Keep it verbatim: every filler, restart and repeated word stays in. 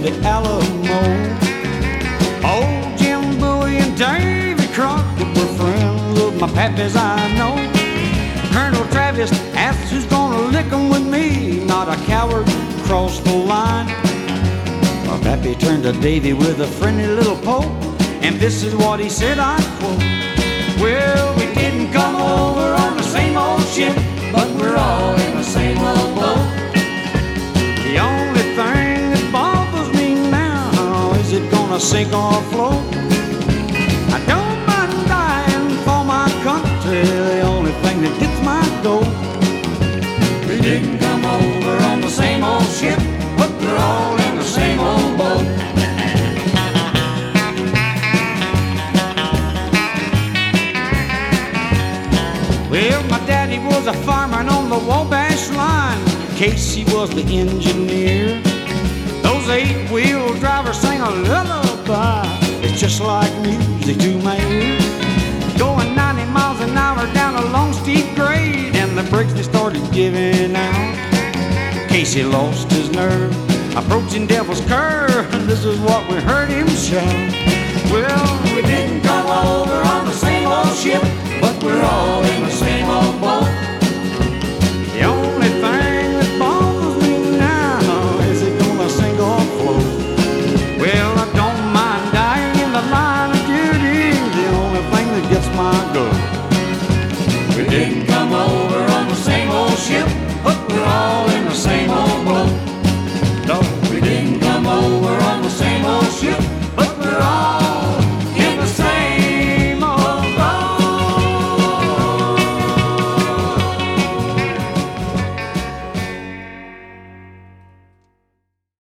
the Alamo. Old Jim Bowie and Davy Crockett were friends of my pappy's, I know. Colonel Travis asked who's gonna lick 'em with me, not a coward crossed the line. My pappy turned to Davy with a friendly little poke, and this is what he said, I quote: well, we didn't come over on the same old ship, but we're all in the same old boat. The only thing that bothers me now is it gonna sink or float. I don't mind dying for my country, the only thing that gets my goat. We didn't come over on the same old ship, but we're all in the same old boat. Well, my daddy was a fireman on the Wabash line. Casey was the engineer. Those eight-wheel drivers sang a lullaby. It's just like music to my ear. Going ninety miles an hour down a long steep grade, and the brakes they started giving out. Casey lost his nerve, approaching Devil's Curve, and this is what we heard him shout: well, we did